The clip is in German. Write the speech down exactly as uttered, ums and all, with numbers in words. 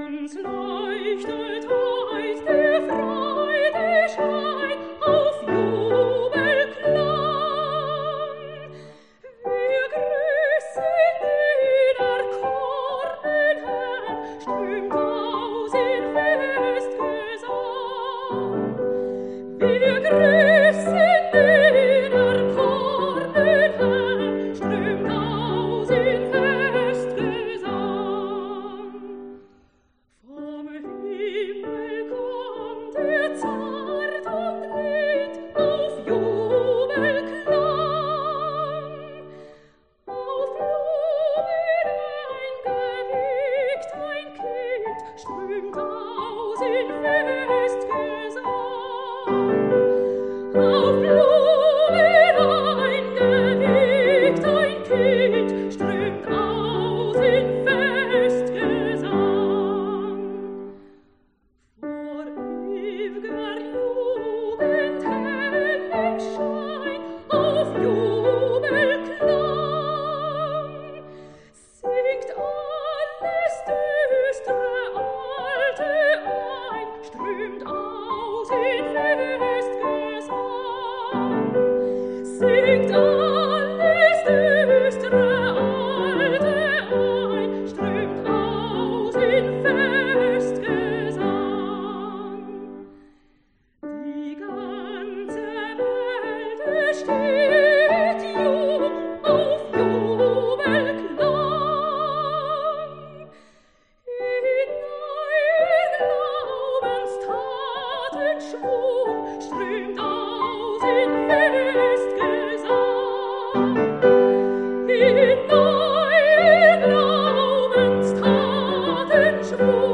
Uns leuchtet heut der Freude Schein auf Jubelklang. Wir grüßen den erkornen Herrn, strömt aus in Festgesang. Wir grüßen den erkornen Herrn, strömt aus in Festgesang. Vom Himmel kommt er zart und lind auf Jubelklang. Auf Blumen eingewickt ein Kind strömt aus in Festgesang. Auf Blumen eingewickt ein Kind strömt aus in Festgesang. Vor ew'ger Jugend hellen Schein auf Jubelklang singt alles düstre Alte ein, strömt aus in Festgesang. Singt alles düstre Alte ein, strömt aus in Festgesang. Die ganze Welt steht jung auf Jubelklang. In neuer Glaubenstaten Schwung strömt aus in Festgesang. In neuer Glaubenstaten Schwung